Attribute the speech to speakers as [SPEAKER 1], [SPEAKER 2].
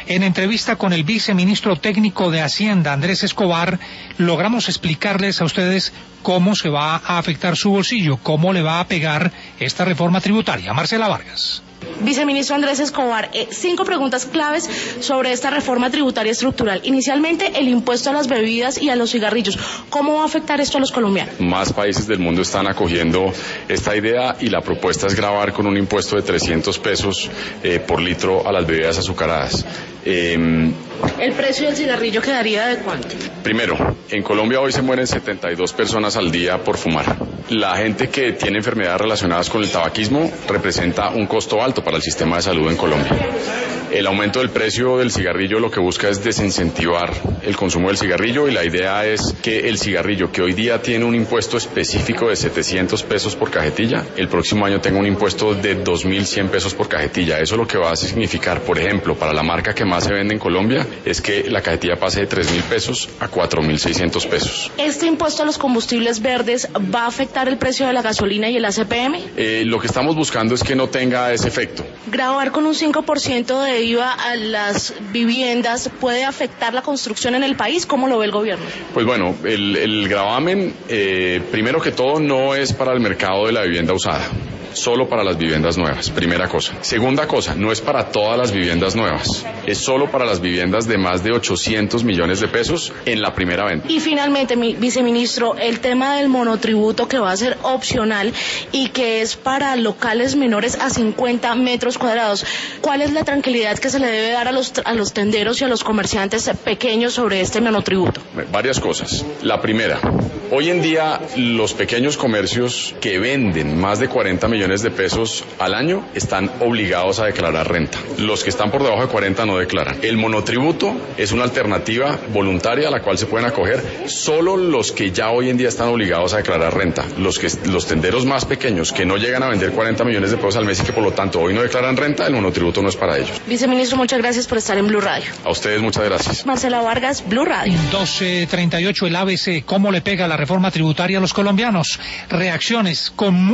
[SPEAKER 1] En entrevista con el viceministro técnico de Hacienda, Andrés Escobar, logramos explicarles a ustedes cómo se va a afectar su bolsillo, cómo le va a pegar esta reforma tributaria. Marcela Vargas.
[SPEAKER 2] Viceministro Andrés Escobar, 5 preguntas claves sobre esta reforma tributaria estructural. Inicialmente, el impuesto a las bebidas y a los cigarrillos. ¿Cómo va a afectar esto a los colombianos? Más países del mundo están acogiendo esta idea y la propuesta es gravar con un impuesto de 300 pesos por litro a las bebidas azucaradas. ¿El precio del cigarrillo quedaría de cuánto? Primero, en Colombia hoy se mueren 72 personas al día por fumar. La gente que tiene enfermedades relacionadas con el tabaquismo representa un costo alto para el sistema de salud en Colombia. El aumento del precio del cigarrillo lo que busca es desincentivar el consumo del cigarrillo y la idea es que el cigarrillo, que hoy día tiene un impuesto específico de 700 pesos por cajetilla, el próximo año tenga un impuesto de 2.100 pesos por cajetilla. Eso lo que va a significar, por ejemplo, para la marca que más se vende en Colombia, es que la cajetilla pase de 3.000 pesos a 4.600 pesos. ¿Este impuesto a los combustibles verdes va a afectar el precio de la gasolina y el ACPM? Lo que estamos buscando es que no tenga ese efecto. ¿Gravar con un 5% de IVA a las viviendas puede afectar la construcción en el país? ¿Cómo lo ve el gobierno? Pues bueno, el gravamen, primero que todo, no es para el mercado de la vivienda usada. Solo para las viviendas nuevas, primera cosa. Segunda cosa, no es para todas las viviendas nuevas, es solo para las viviendas de más de 800 millones de pesos en la primera venta. Y finalmente, mi viceministro, el tema del monotributo que va a ser opcional y que es para locales menores a 50 metros cuadrados. ¿Cuál es la tranquilidad que se le debe dar a los tenderos y a los comerciantes pequeños sobre este monotributo? Varias cosas. La primera, hoy en día los pequeños comercios que venden más de 40 millones de pesos al año están obligados a declarar renta. Los que están por debajo de 40 no declaran. El monotributo es una alternativa voluntaria a la cual se pueden acoger solo los que ya hoy en día están obligados a declarar renta. Los tenderos más pequeños que no llegan a vender 40 millones de pesos al mes y que por lo tanto hoy no declaran renta, el monotributo no es para ellos. Viceministro, muchas gracias por estar en Blue Radio. A ustedes muchas gracias. Marcela Vargas, Blue Radio.
[SPEAKER 1] 12:38 el ABC. ¿Cómo le pega la reforma tributaria a los colombianos? Reacciones con